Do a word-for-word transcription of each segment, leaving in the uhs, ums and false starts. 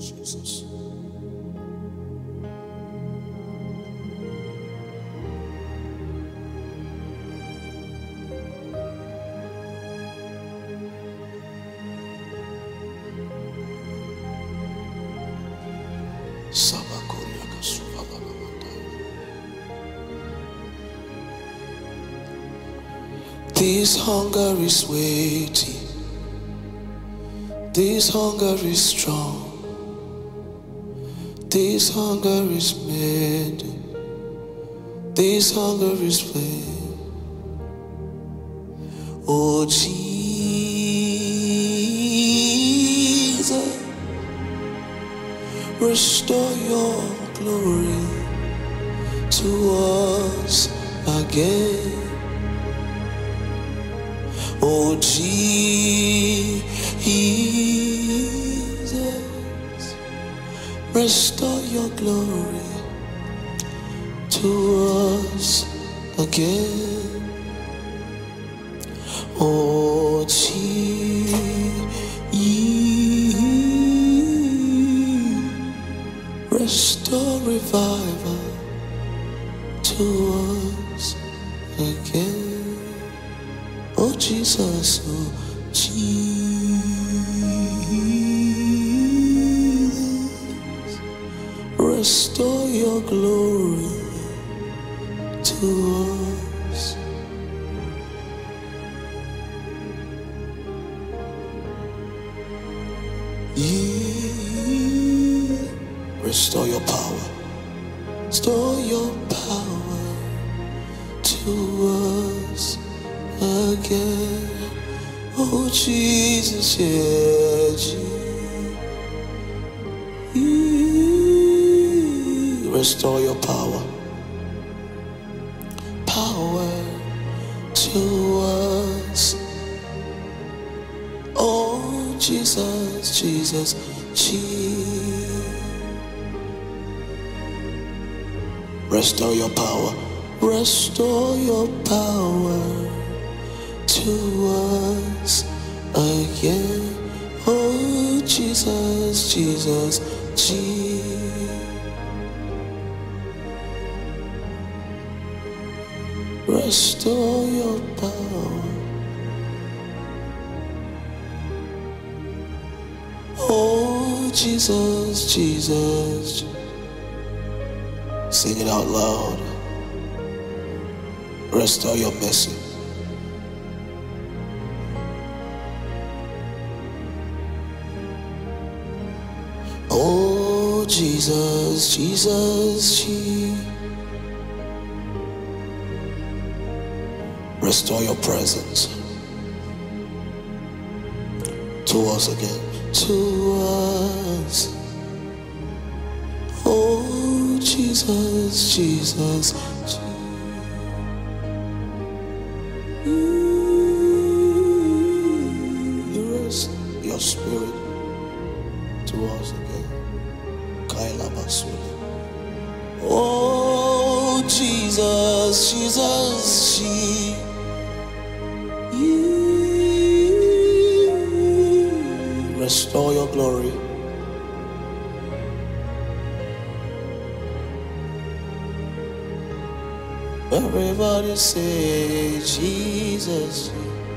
Jesus. This hunger is waiting. This hunger is strong. This hunger is made. This hunger is fed. Oh Jesus, restore your glory to us again. Oh Jesus, restore your glory to us again. Oh Jesus, restore revival to us again. Oh Jesus, oh Jesus, restore your glory to us. Yeah. Restore your power, restore your power to us again. Oh Jesus, yeah, Jesus. Restore your power, power to us. Oh Jesus, Jesus, Jesus. Restore your power, restore your power to us again. Oh Jesus, Jesus, Jesus. Restore your power. Oh Jesus, Jesus. Sing it out loud. Restore your mercy. Oh Jesus, Jesus, Jesus. Restore your presence to us again, to us. Oh Jesus, Jesus, Jesus. You rest your spirit to us again. Kaila Basuli. Oh Jesus, Jesus, Jesus. Restore your glory. Everybody say Jesus.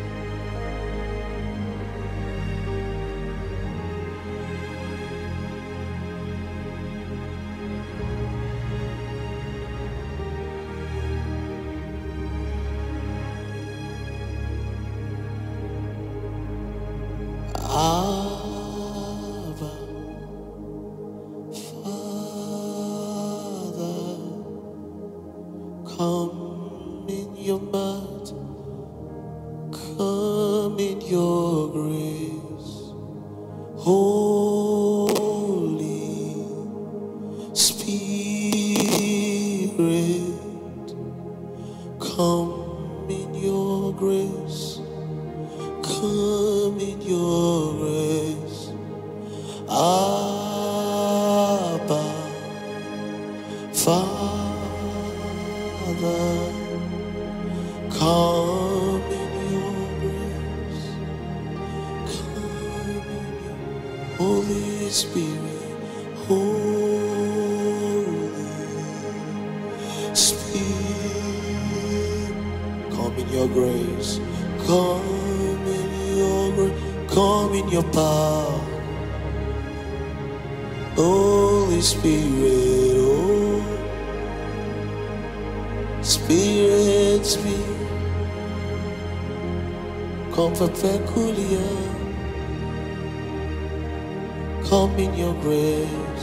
Abba, Father, come in your might, come in your grace. Holy Spirit, come in your grace. Come in your grace. Abba, Father, come in your grace. Come in your Holy Spirit, Holy Spirit, come in your grace, come in your grace, come in your power. Holy Spirit, oh, Spirit, Spirit, come for peculiar, come in your grace.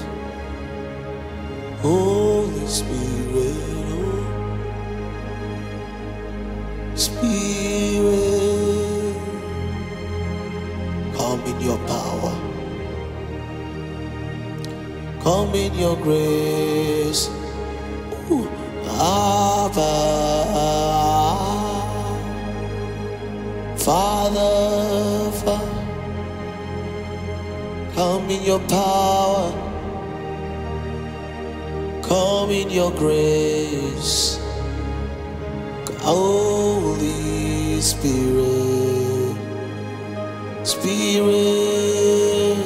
Holy Spirit, oh, Spirit, come in your power, come in your grace. Ooh. Abba, Father, Father, come in your power, come in your grace. Holy Spirit, Spirit,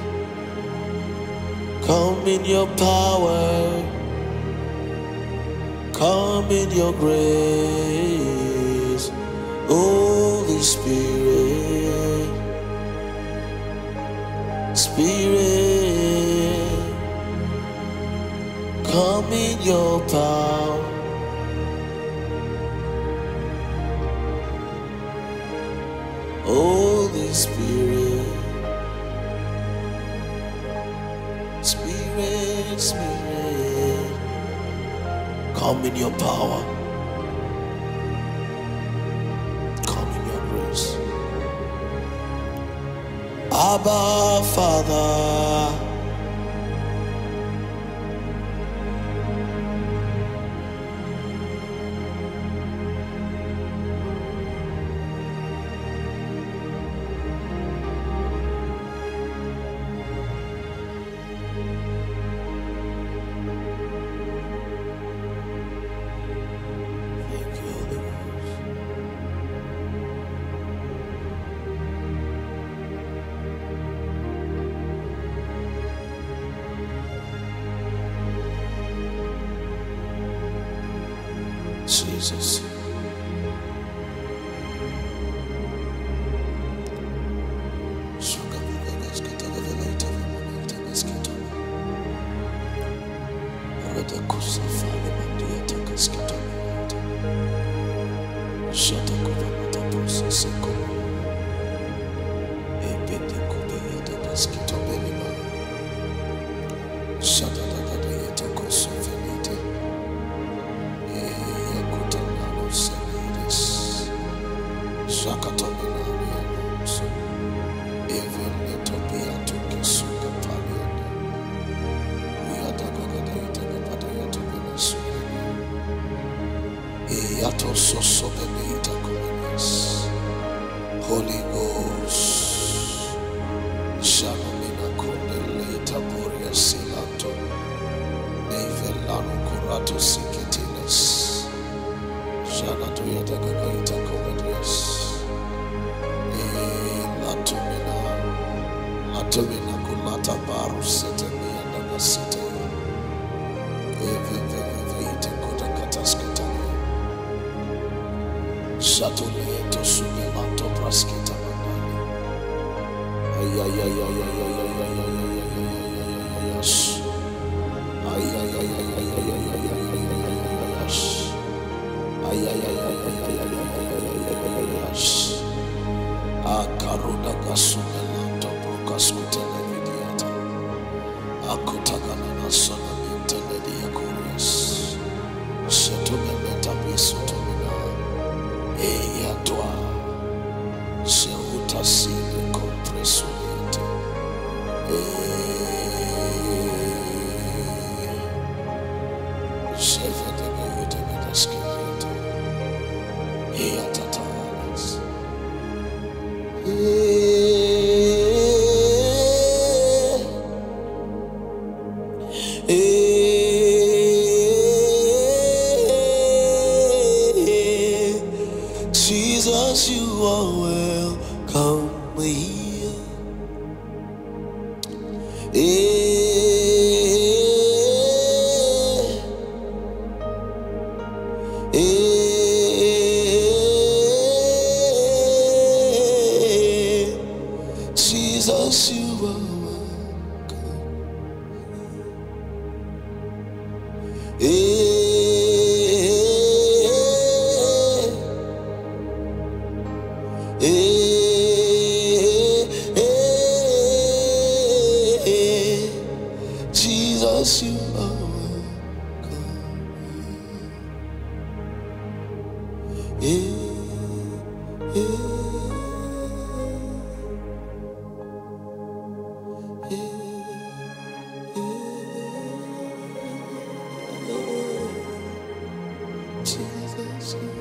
come in your power, come in your grace. Holy Spirit, Spirit, come in your power. Holy Spirit, Spirit, Spirit, come in your power, come in your grace. Abba, Father, Jesus. Holy Ghost, Shalomina Kundelita Boria Silato, Nevelano Curato Sikitinis, Shana Tuyata Gagaita Comedias, Latumina, Latumina Kulata Baru Setani and Nagasita, Evita Kuta Kataskatani, Shatuleto Subelato Praskita Mandani. Ay ay ay ay ay ay ay ay ay ay ay ay ay ay ay ay ay Akaruda Gasumelato Brokaskutana Vidiata Akutagana Nasona Mintenedia Curious Setumenta Bisotomina Eyatua Seuta Sine Compresoniate Cheve de Gayuta Medaskete Eyatatas Jesus, you are welcome here. Eh, eh, eh, Jesus, you are welcome. Eh, eh, Jesus, you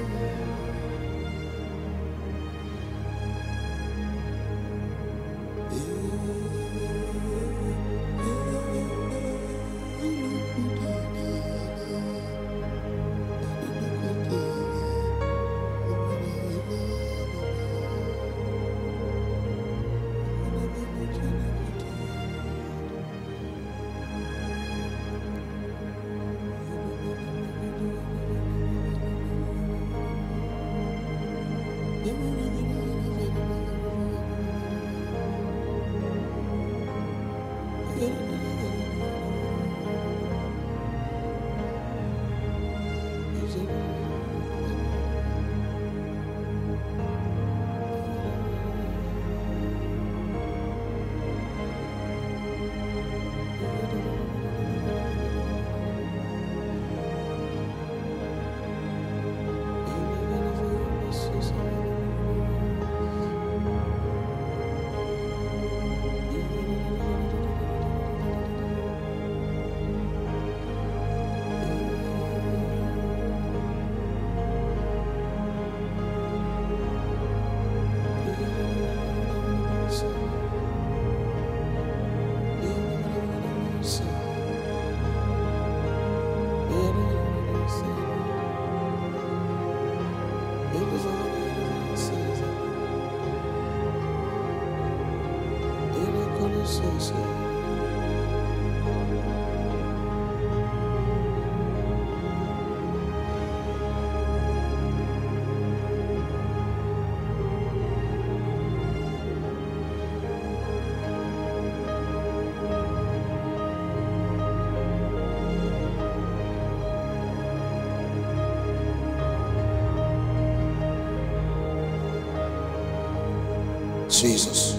Jesus.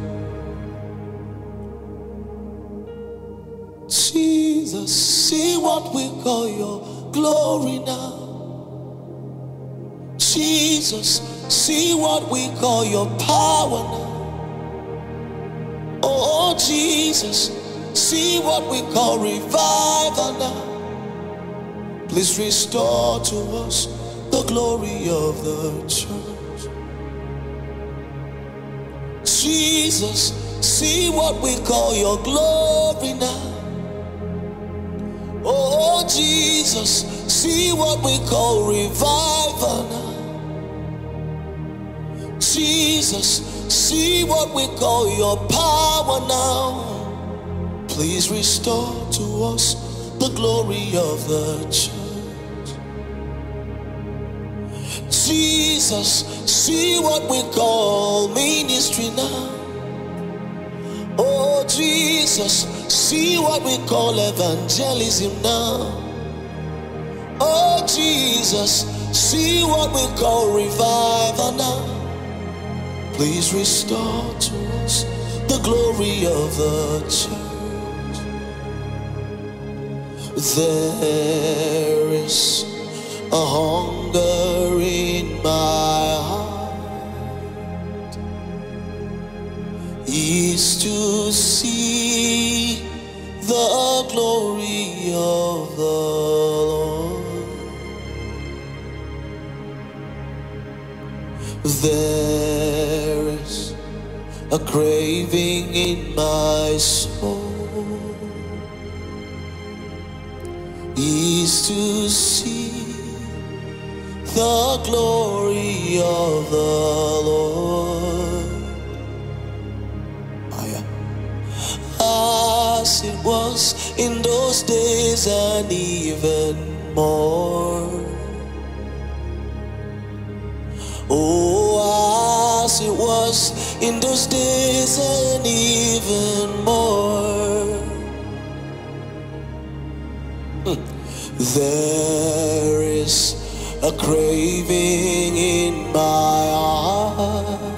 Jesus, see what we call your glory now. Jesus, see what we call your power now. Oh Jesus, see what we call revival now. Please restore to us the glory of the church. Jesus, see what we call your glory now. Oh Jesus, see what we call revival now. Jesus, see what we call your power now. Please restore to us the glory of the church. Jesus, see what we call ministry now. Oh Jesus, see what we call evangelism now. Oh Jesus, see what we call revival now. Please restore to us the glory of the church. There is a hunger in my heart, is to see the glory of the Lord. There is a craving in my soul, is to see the glory of the Lord. As it was in those days and even more. Oh, as it was in those days and even more. There is a craving in my heart,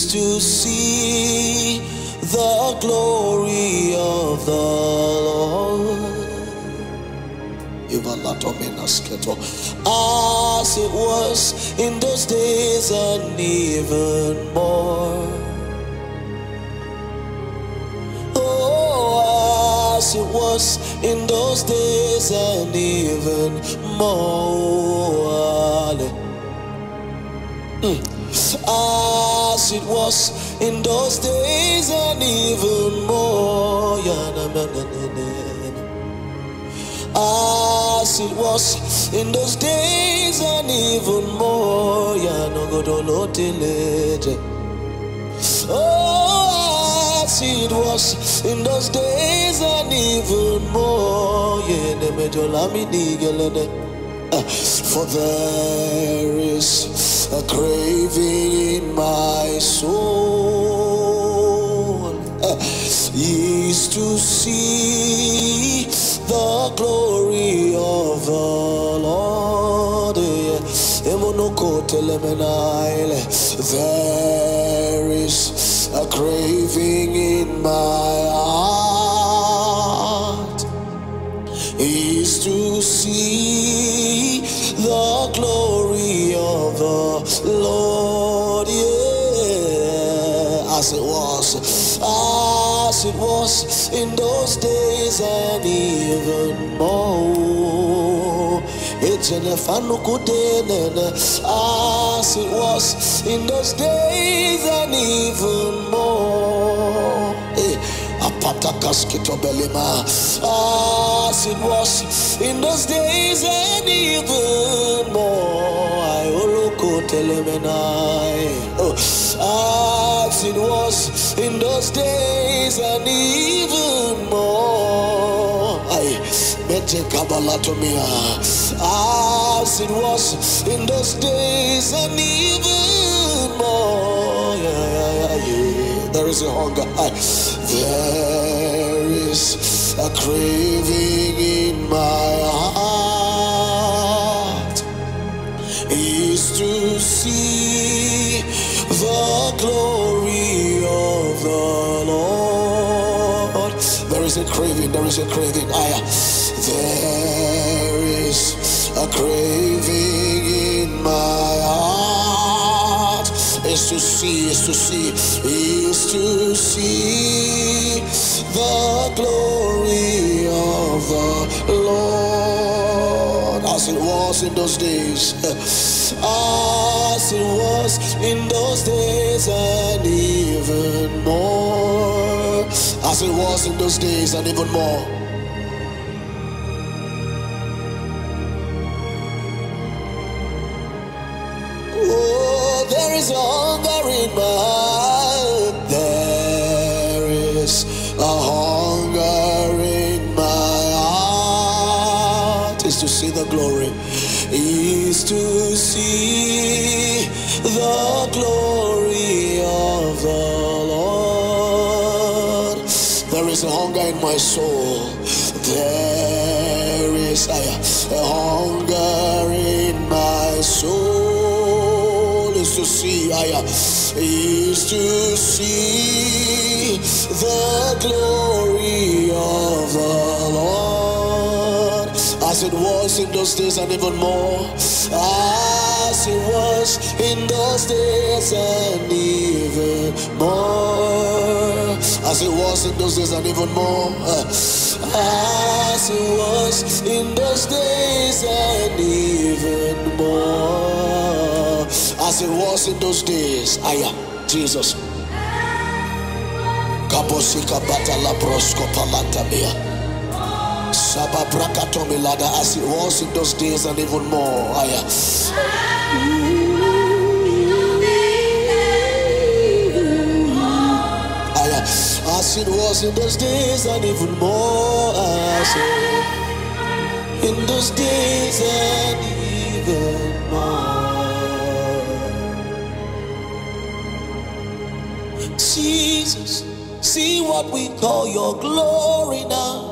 is to see the glory of the Lord. As it was in those days and even more. Oh, as it was in those days and even more. Mm. As it was in those days and even more. As it was in those days and even more. Oh, as it was in those days and even more. For there is a craving in my soul, is to see the glory of the Lord. There is a craving in my heart, is to see the glory of the Lord. Yeah, as it was, as it was in those days and even more. As it was in those days and even more. As it was in those days and even more. As it was in those days and even more. As it was in those days and even more. There is a hunger. There is a craving in my heart, is to see the glory of the Lord. There is a craving, there is a craving. I, there is a craving in my heart, is to see, is to see, is to see the glory of the Lord. As it was in those days, as it was in those days and even more. As it was in those days and even more. Oh, there is a hunger in my heart. There is a hunger in my heart, is to see the glory, is to see the glory of the Lord. There is a hunger in my soul. There is a, a hunger in my soul, is to see, is to see the glory of the Lord. As it was in those days and even more. As it was in those days and even more. As it was in those days and even more. As it was in those days and even more. As it was in those days. Aya, Jesus. Kaposika batala prosko palatabia. As it was in those days and even more. Aya. Aya. As it was in those days and even more. As in those days and even more. Jesus, see what we call your glory now.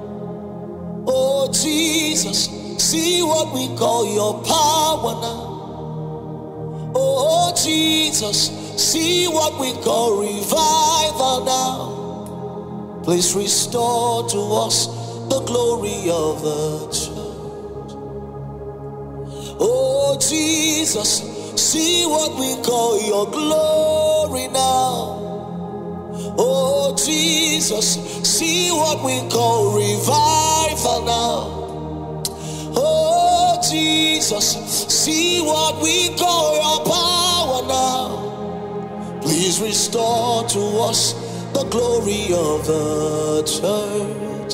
Oh Jesus, see what we call your power now. Oh Jesus, see what we call revival now. Please restore to us the glory of the church. Oh Jesus, see what we call your glory now. Oh Jesus, see what we call revival now. Oh Jesus, see what we call your power now. Please restore to us the glory of the church.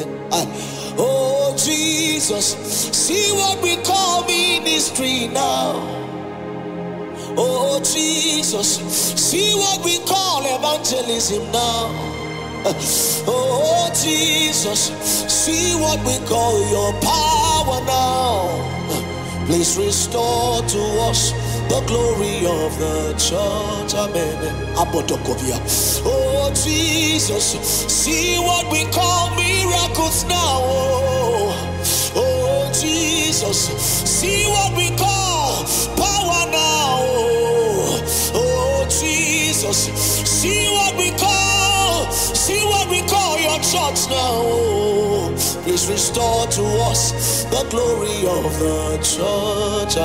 Oh Jesus, see what we call ministry now. Oh Jesus, see what we call evangelism now. Oh Jesus, see what we call your power now. Please restore to us the glory of the church. Amen. Oh Jesus, see what we call miracles now. Oh Jesus, see what we call power now. Oh Jesus, see what we call, see what we call your church now. Please restore to us the glory of the church.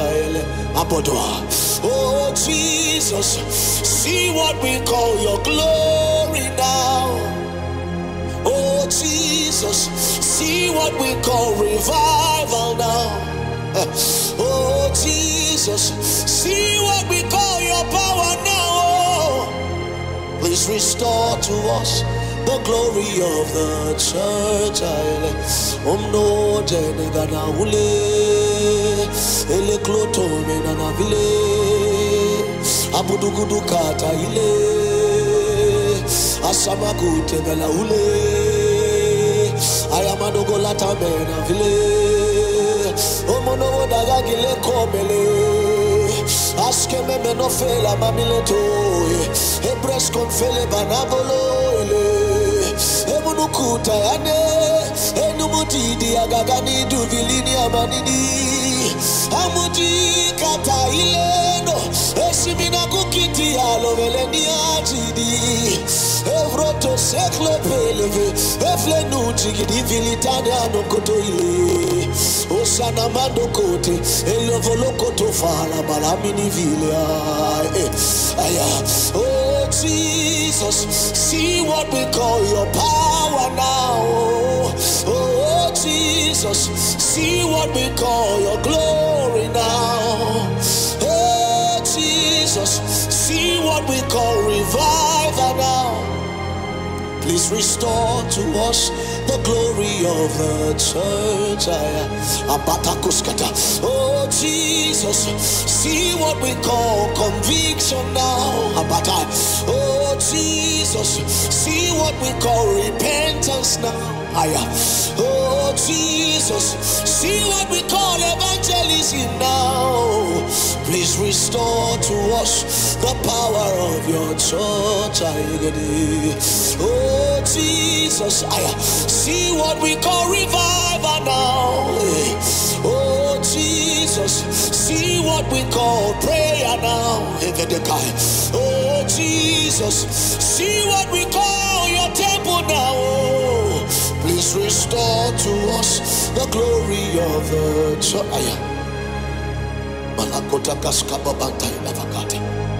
Oh Jesus, see what we call your glory now. Oh Jesus, see what we call revival now. Oh Jesus, see what we call your power now. Please restore to us the glory of the church. Om no jenegana ule ele kloto menana vile abudugudu kata ile asamaku tebela ule ayamadogo lata mena vile omono daga gile komele aske me menofela mamileto ebres konfele banabolo ile emunukuta yane enumutidi agagani duvilini amanidi amuti kata ileno esimina kukiti aloveleni ajidi evroto seklo peleve eflenuti gidivilitada nokoto ile osana mando kote elovolokoto fala balamini vile aya. Oh Jesus, see what we call your power now. Oh Jesus, see what we call your glory now. Oh Jesus, see what we call revival now. Please restore to us the glory of the church. Oh Jesus, see what we call conviction now. Oh Jesus, see what we call repentance now. Oh Jesus, see what we call evangelism now. Please restore to us the power of your church. Oh Jesus, see what we call revival now. Oh Jesus, see what we call prayer now. Oh Jesus, see what we call your temple now. Please restore to us the glory of the church. Malakota kaskaba bantai navakate.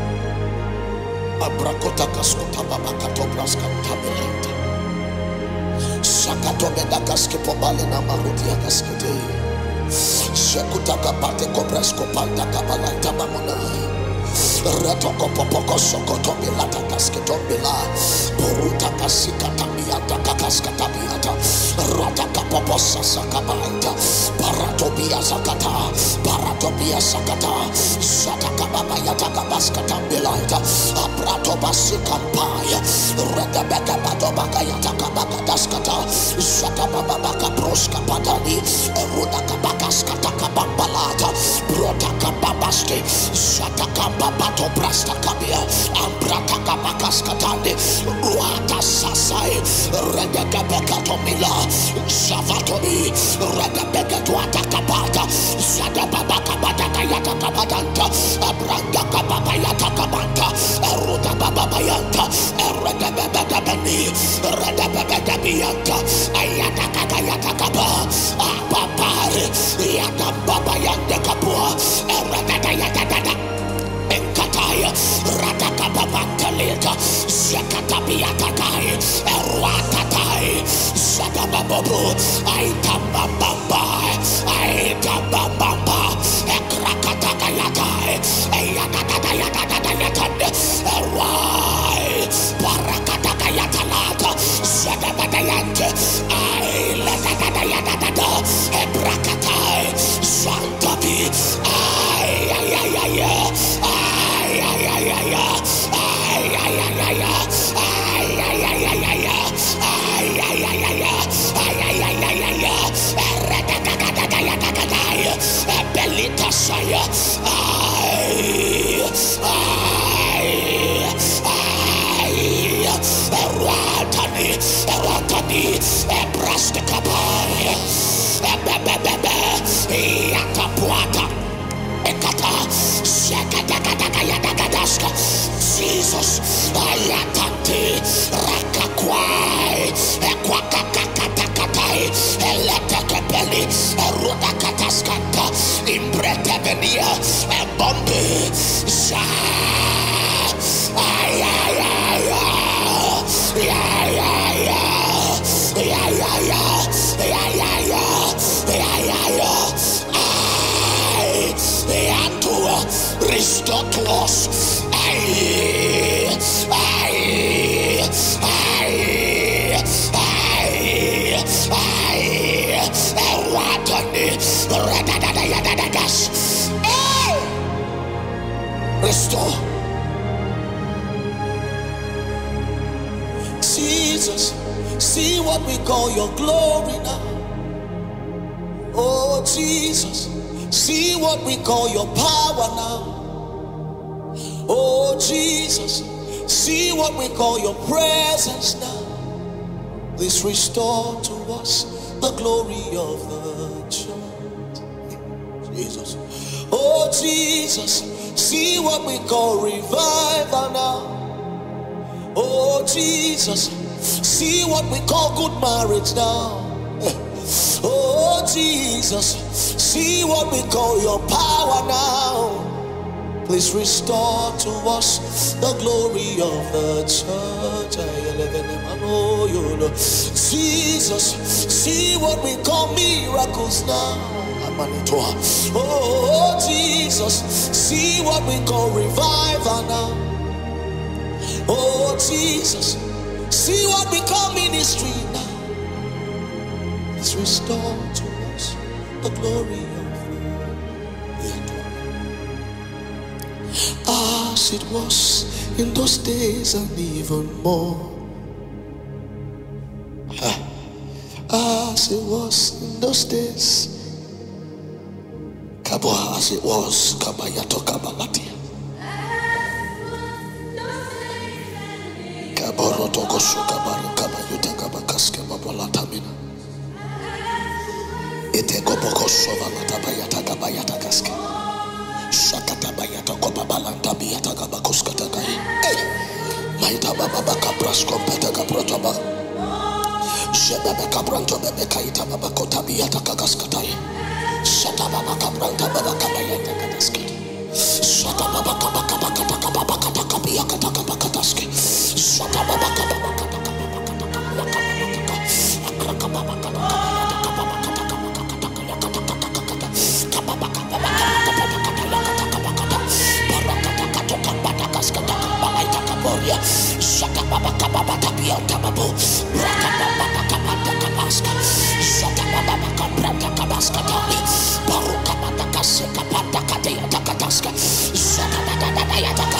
Abrakota kaskota babakato praskata belante. Shakato bedakaske pobale na maruti akaskete. Shakutaka pate kobrasko panta kabalanta mamona. Retoko popoko sokoto bilata kasketo bila. Boruta kasikata miata kakaskata miata. Rataka poposa sakabanta. Paratobia sakata. Paratobia sakata. Sataka baba yataka baskata bilata. Abrato basikampaya. Redabeka batobaka yataka baba daskata. Sakababa baka proska patani. Erudaka bakaskata kabambalata. Brotaka babaske. Sataka babato brasta kabia. Ambrata kabakaskatande. Ruata sasai. Redaka bekato mila. Savatomi. Redabeka tuata kabata. Sada babaka bataka yataka batanta. Abranda kababa yataka banta. babu, I tabamba, I tabamba, Ekrakataka yatai, Ayatata yatata yatanda, Why? Parakataka yatalata, Sadabadayante, I letata yatata, Ebrakatai, Santabi, I, I, I, I, I, I, I, I, I, I, Belita Saya, I, I, I, Ratani, Ratani, Ebrastikabai, Ebebebe, Yatapuata, Ekata, Shakatakatakayatagadaska, Jesus, Ayatati, Rakakwai, Equakakatakatai, Eletakapeli, Erudakataskanta, Imbretevenia, Ebombe, Sha, Ay, ay, ay, ay, ay, ay, ay, ay, ay, ay, restore to us. I, I, I, I, I, restore. Jesus, see what we call your glory now. Oh Jesus, see what we call your power now. Oh Jesus, see what we call your presence now. Please restore to us the glory of the church. Jesus. Oh Jesus, see what we call revival now. Oh Jesus, see what we call good marriage now. Oh Jesus, see what we call your power now. Please restore to us the glory of the church. Jesus, see what we call miracles now. Oh Jesus, see what we call revival now. Oh Jesus, see what we call ministry now. Please restore to us the glory of the as it was in those days and even more. As it was in those days. Kabo as it was Kabayato Kabalati. Kaboroto Gosukabaru Kabayuta Kabakaske Babalatamina. Etegoboko Sovalata Bayata Kabayata Kaske. Shakata Bayata Kobabalanta Biata Kabakuskatakai. Maita Baba Capras Competa Caprotaba. Shebebe Cabranto Bebe Kaita Babakota Biata Kagaskatai. Shata Baba Cabranta Baba Kabayata Kataski. Shata Baba Kabakabakata Kabakata Kabiakata Kabakataski. Shata Baba Kabakata Shaka Baba Kababa Tapia Tababu, Raka Baba Kabata Kabaska, Shaka Baba Kabrata Kabaska Tali, Baruka Batakasa Kapata Katia Takataska, Shaka Baba Yataka,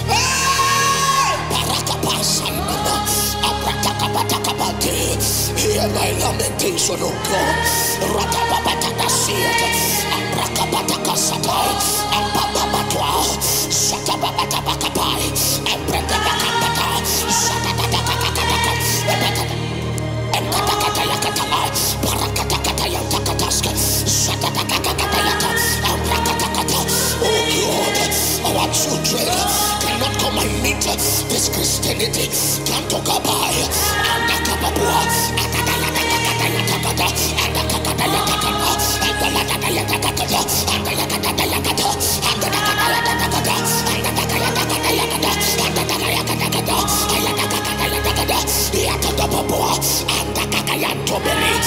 Baraka Pasanana, Abrata Kabata Kabati, hear my lamentation, O God, Raka Baba Takasia, Abraka Batakasatai, Ababa Batwa, Shaka Baba Tabakapai, and Brenda Bakapata, Shaka Batakaka, and Katakatayakatala, Parakatakayan Takataska, Shaka Takatayaka, and Rakatakata. Oh God, our children cannot come and meet this Christianity. Can't talk about it. And the Kababua, and the Katayakata, and the Katayakata, and the Latayakata, and the Yakatayakata, and the Katayakata, and the Katayakata, and the Katayakata, and the Katayakata, and the Katayakata, and the Kakayan Tobeli,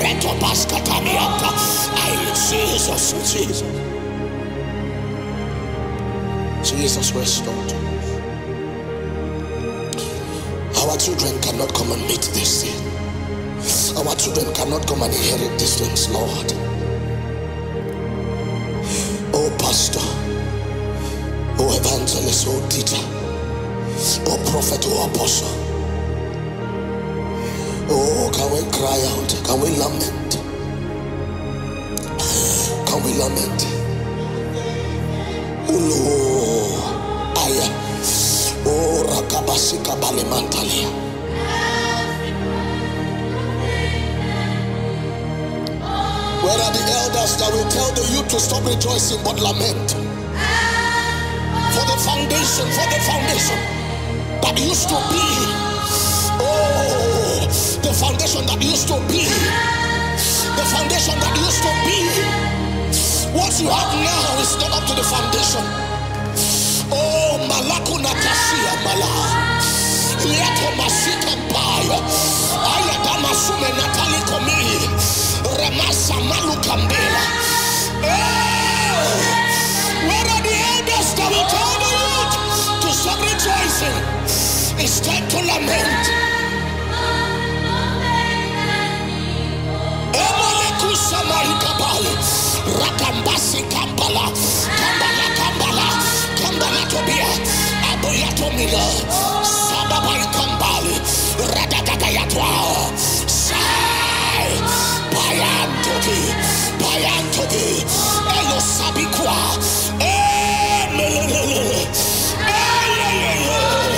Jesus, Jesus. Jesus, restore to us. Our children cannot come and meet this sin. Our children cannot come and inherit these things, Lord. Oh pastor, oh evangelist, oh teacher, oh prophet, oh apostle. Oh, can we cry out? Can we lament? Can we lament? Oh, aya. Oh, rakabasika balemantalia. Where are the elders that will tell the youth to stop rejoicing but lament? For the foundation, for the foundation that used to be. Oh, the foundation that used to be. The foundation that used to be. What you have now is not up to the foundation. Oh, Malakuna Kasia Mala. Yato Masika Paya. Ayadama Sume Natali Komi. Ramasa Malu Kambela. Where are the elders that will tell the youth to stop rejoicing? It's time to lament. Emaleku Samari Kabali. Rakambasi Kambala. Kambala Kambala. Kambala Tobia. Aboya Tomila. Sababai Kambali. Radagagayatwa. Sai. Bayan Tobi. Bayan Tobi. Elo Sabikwa. Emelelele. Elelele.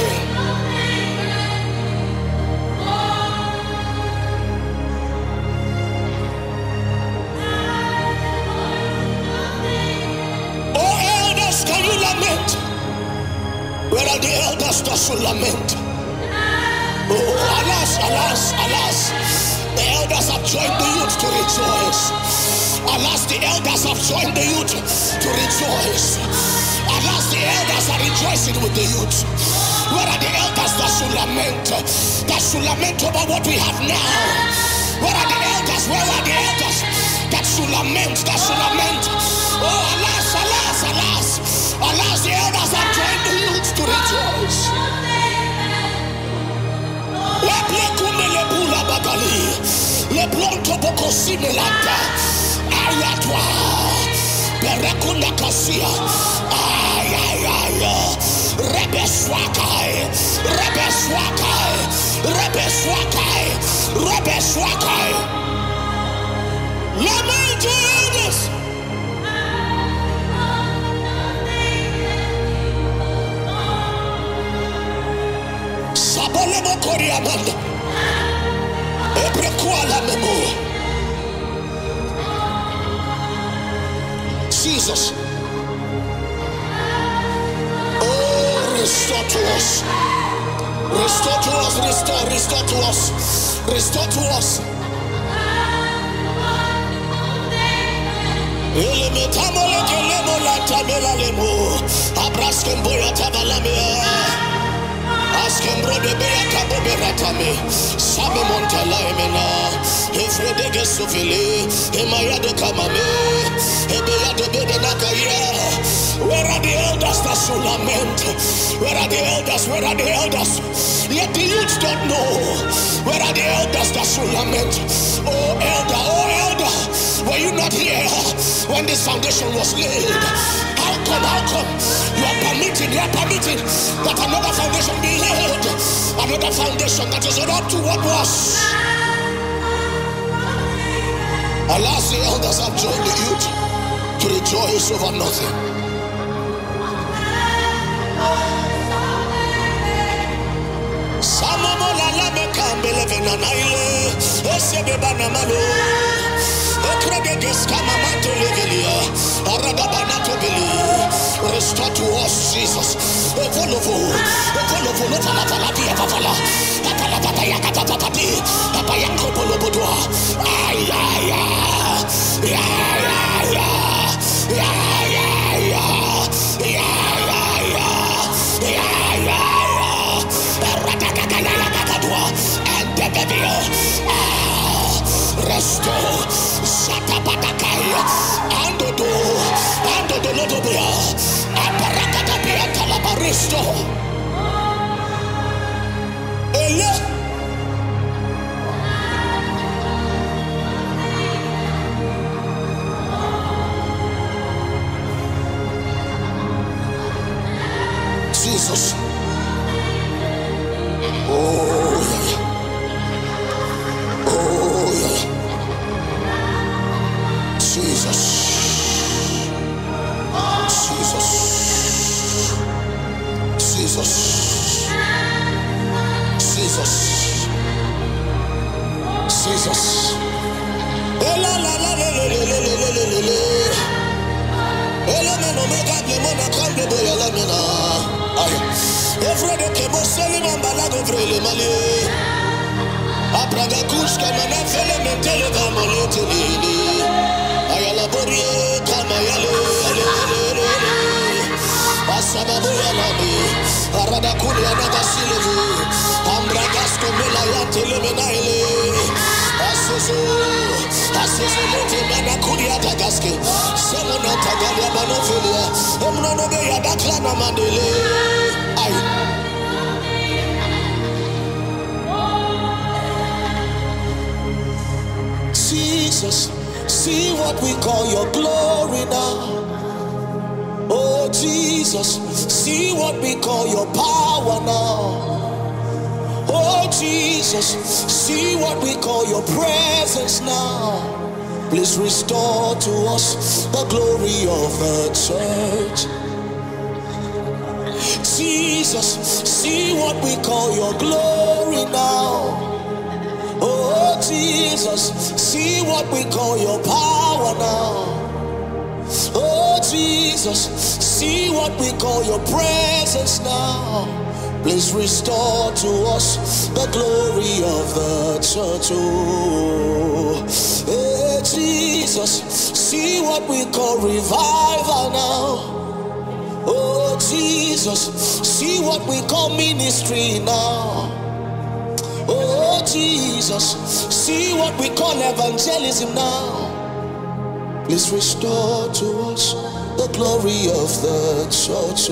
Can you lament? Where are the elders that should lament? Oh, alas, alas, alas. The elders have joined the youth to rejoice. Alas, the elders have joined the youth to rejoice. Alas, the elders are rejoicing with the youth. Where are the elders that should lament? That should lament over what we have now. Where are the elders? Where are the elders that should lament? That should lament. Oh, alas, alas, alas. Alas, the elders have joined the youth to rejoice. Le blekume le bula bagali. Le blonto boko simelanta. Ayatwa. Berakunda kasia. Ay, ay, ay. Rebe swakai. Rebe swakai. Rebe swakai. Rebe swakai. Lament to elders. Sabolemo Koriamanda. Ebrekwala Memo. Jesus. Oh, restore to us. Restore to us. Restore, restore to us. Restore to us. Elemetamole kelemo la tabela lemo. Abraskemboya tabalamea. Ask him, brother, be a cabo beratame. Sabe Montala Emena. Efredege Sofili. Emaya de Kamame. Ebeya de Bedenakaya. Where are the elders that should lament? Where are the elders? Where are the elders? Yet the youth don't know. Where are the elders that should lament? Oh, elder, oh, elder. Were you not here when this foundation was laid? How come, how come you are permitting, you are permitting that another foundation be laid? Another foundation that is not up to what was. Alas, the elders have joined the youth to rejoice over nothing. Samomola lame kambele venanaile. Esebe banamalo. Restore to us, Jesus. Evoluvo, evoluvo, no pala pala pia pala, pala pala yaka papa pati, papa yanko polo bodwa. Ay ay ay, ay ay ay, ay ay ay, ay ay ay, ratakakala la bakadwa, and the baby. Restore. Shatabatakaya. Andodo. Andodo lotobia. Aparakatapia talabaristo. Ele. Jesus. Oh, yeah. Oh, yeah. Jesus. Jesus. Jesus. Jesus. Jesus. Ela la la la la la la la la la la. Ela me no me gagne mona kambe boya la mena. Every day, Moseli Mambalago Vrele Mali. Apraga Kushka Manafele Mentele Gamolete Lili. Ayala Borie, Kamayale, Asababu Yalabi, Arada Kuria Nagasilevu, Ambragasco Melaya Telemenaile, Asoso, Asoso Lete Manakuria Tagaske, Semona Tagalia Manofelia, Emnobe Yadaklana Mandele. Jesus, see what we call your glory now. Oh Jesus, see what we call your power now. Oh Jesus, see what we call your presence now. Please restore to us the glory of the church. Jesus, see what we call your glory now. Oh Jesus, see what we call your power now. Oh Jesus, see what we call your presence now. Please restore to us the glory of the church. Oh, hey, Jesus, see what we call revival now. Oh Jesus, see what we call ministry now. Oh Jesus, see what we call evangelism now. Please restore to us the glory of the church.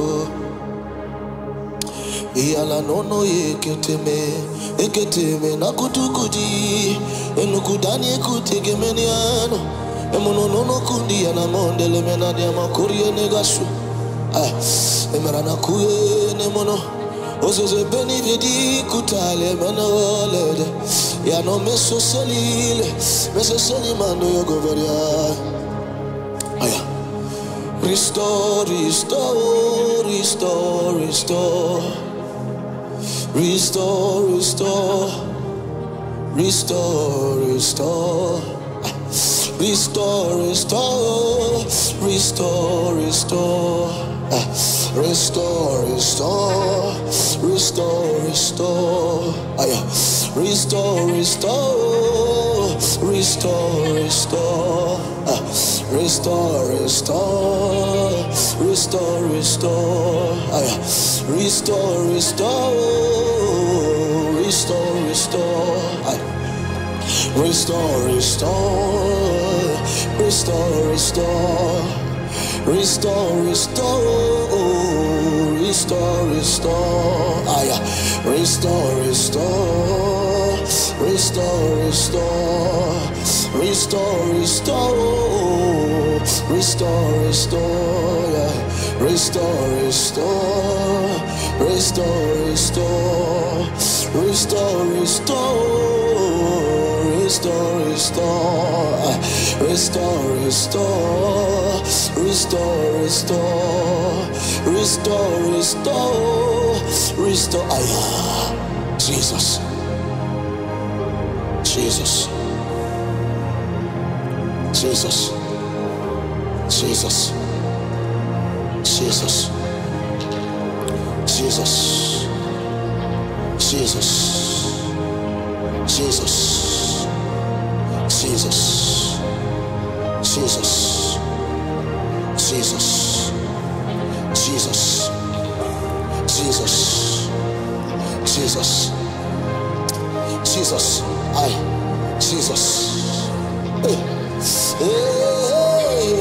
Iyala nono eketeme, eketeme na kutukudi, enukudani ekutegemeniano, emono nono kundi yana mondele menadi amakurie negasu. Ah, emerana kuye nemono. Ozoze beni vidi kutale manolede. Ya no meso selile, meso selimando yogoveria. Aya. Restore, restore, restore, restore. Restore, restore. Restore, restore. Restore, restore. Restore, restore. Restore, restore, restore, restore, Aya. Restore, restore, restore, restore, uh. Restore, restore, restore, restore, Aya. Restore, restore, restore, restore, Aya. Restore, restore, restore, restore. Restore, restore, restore, restore, Aya. Restore, restore, restore, restore, restore, restore, restore, restore, yeah. Restore, restore, restore, restore, restore, restore, restore, restore, restore, restore. Restore, restore, restore, restore, restore, Aya. Jesus, Jesus, Jesus, Jesus, Jesus, Jesus, Jesus, Jesus, Jesus, Jesus. Jesus, Jesus, Jesus, Jesus, Jesus, I, Jesus. Hey. Hey.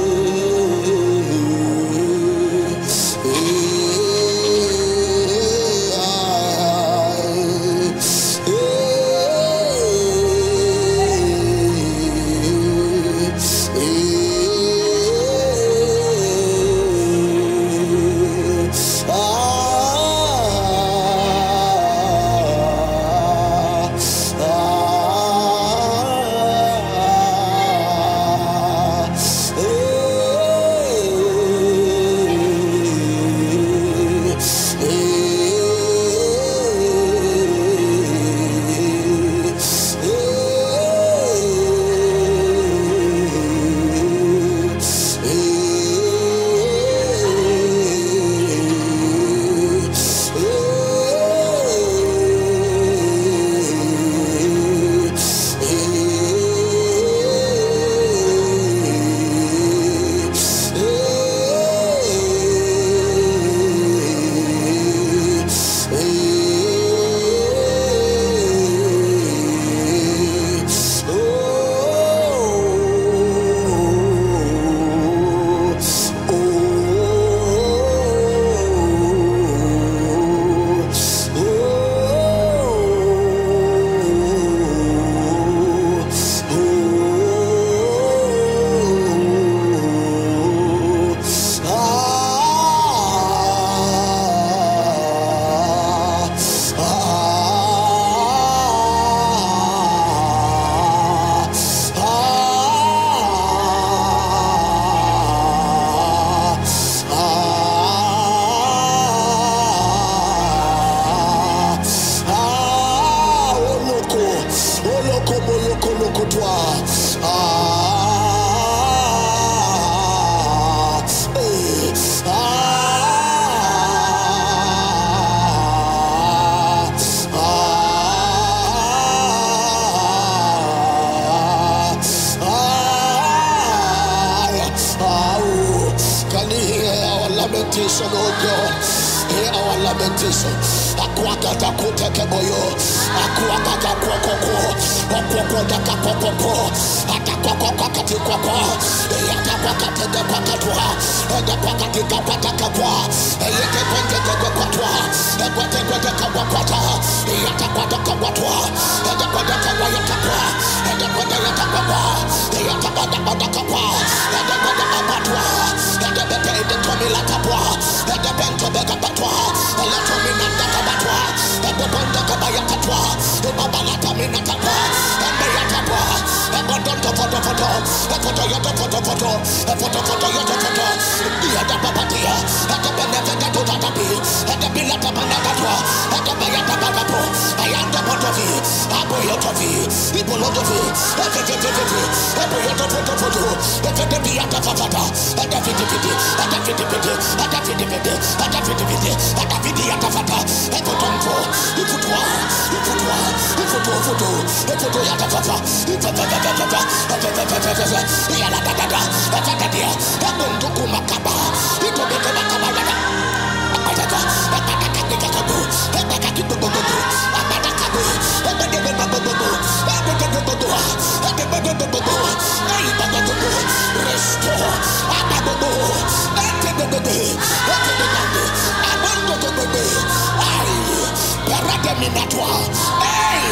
Lamentation, oh God, hear our lamentation. Aquakata kuteke boyo, aquakata kwakoko, okwako daka kwakoko, atakoko kwakati kwako, yata kwakati de kwakatwa, eda kwakati kwakataka kwa, yete kwente de kwakatwa, ekwete kwete kwakwata, yata kwataka kwatwa, eda kwataka kwayata kwa, eda kwata yata kwakwa, yata kwata kwataka kwa, eda kwata kwatwa, eda bete ede tomila kapwa, eda bento beka patwa, ela tomina daka patwa, eda bonda kabaya katwa, eba balata mina kapwa, ebe yata kwa, eba donto foto foto, eba foto yoto foto foto, eba foto foto yoto foto, eda papatia, eda benefeta to tatapi, eda bilata banaka twa, eda bayata bakapo, ayanda botovi, abo yotovi, ibo lotovi, ebe fete fete, ebo yoto foto foto, ebe de biyata fafata, eda fete fete, eda fete fete, eda fete fete, eda fete fete, eda fete yata fata, ebo tonfo, ibo twa, ibo twa, ibo to foto, ebo to yata fafa, ibo fafa fafa, ebo fafa fafa, yala da da da, ebo da dia, ebo nduku makaba, ibo beke makaba da. Abadaka, abadaka de kakabu, abadaka de bobo, abadaka bu, abadaka de bobo, abadaka de bobo, abadaka de bobo, abadaka de bobo, restore, abadaka, abadaka de bobo, abadaka de, abadaka de bobo, ay, parade minatwa, ay,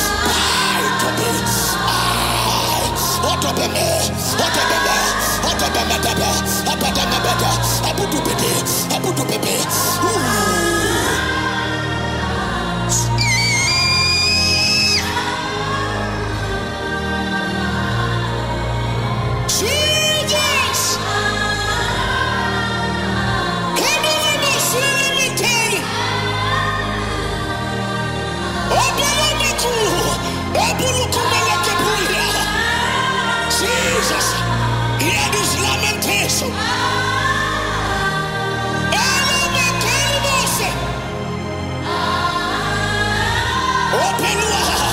ay, tobe, ay, otobeme, otobeme, otobeme debe, abadaka bebe, abudu bebe, abudu bebe, Jesus! Come on, my son, let me tell you. Jesus, hear this lamentation. Open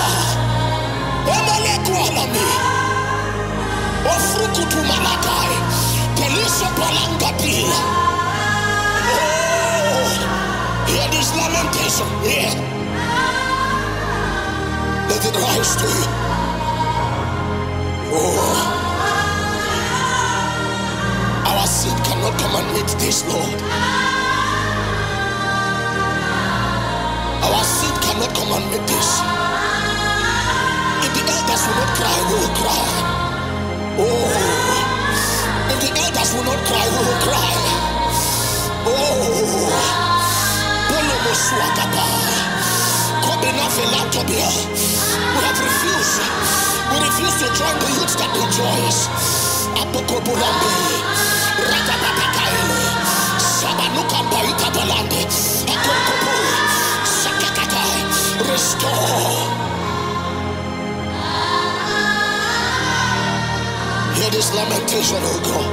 Ofrukutu Malakai, Teliso Palangapila. Oh, hear this lamentation. Hear. Let it rise to you. Our seed cannot come and meet this, Lord. Our seed cannot come and meet this. If the elders will not cry, we will cry. Oh, if the elders will not cry, we will cry. Oh, Polomo Swagaba, Kobina Felatobia. We have refused. We refuse to join the youth that rejoice. Apoko Bulambe, Radabakaile, Sabanuka Baita Balande, Akokopo, Sakakatai, restore. Hear this lamentation, oh God.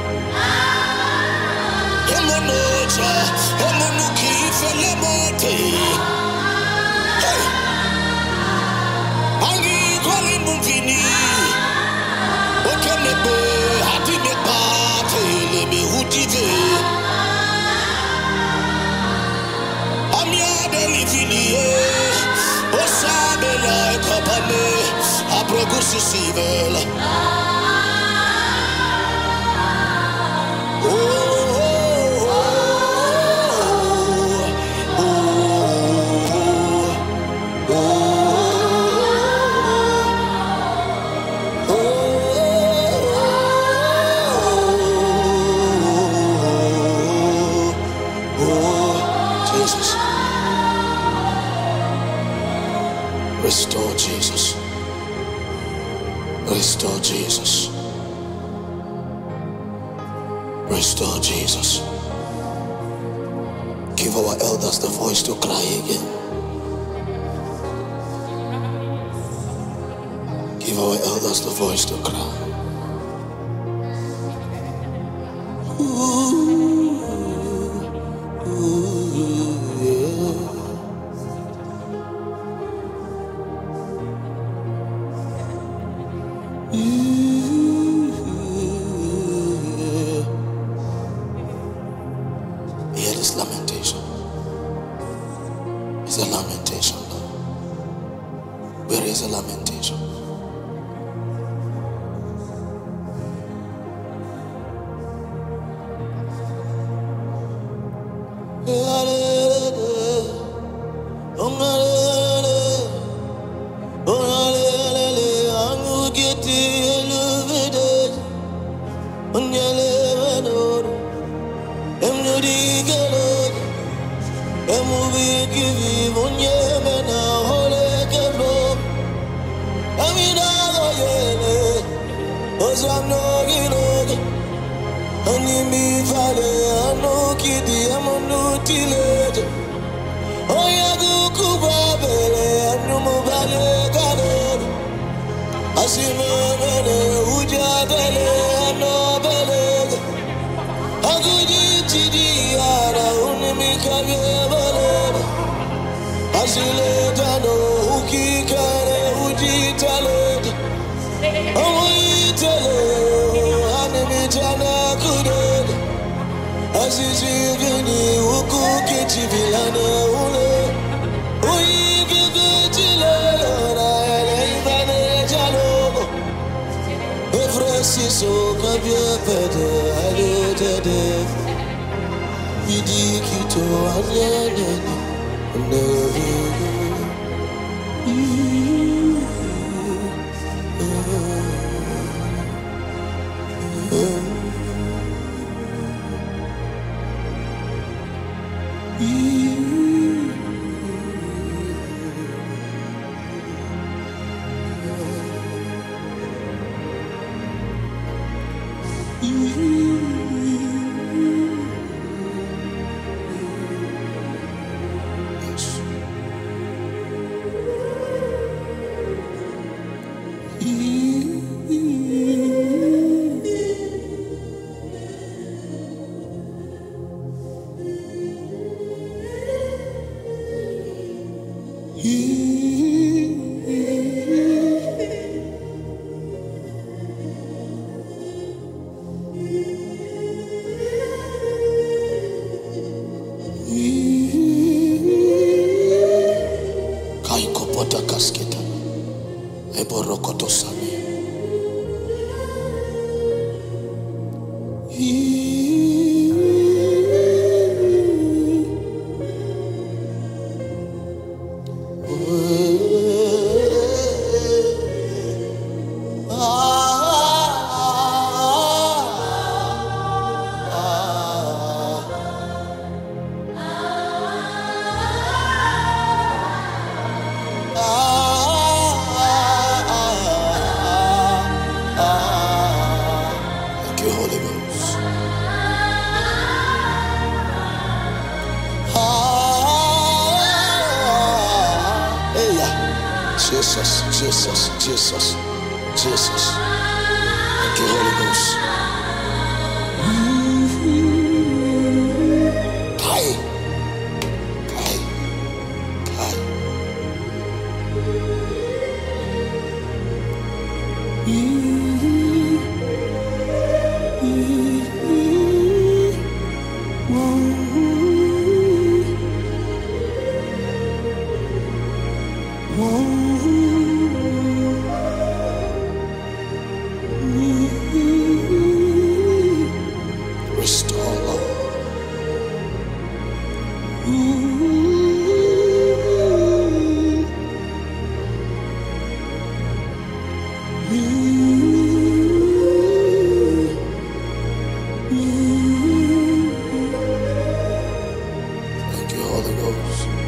Emonoja, Emonuki, Felemote. Hey. Angi Koli Mumfini. Okenebe, Hatime Pate, Leme Hutive. Amia Delivini, Osabela, Kapane, Aprogusi Sivela. Restore Jesus. Restore Jesus. Restore Jesus. Give our elders the voice to cry again. Give our elders the voice to cry. Ooh, ooh, yeah. Hear this lamentation. It's a lamentation, Lord. Where is a lamentation? Thank you, Holy Ghost. Hey, yeah. Jesus, Jesus, Jesus, Jesus. Thank you, Holy Ghost. Kai, Kai, Kai. Restore, Lord. Thank you, Holy Ghost.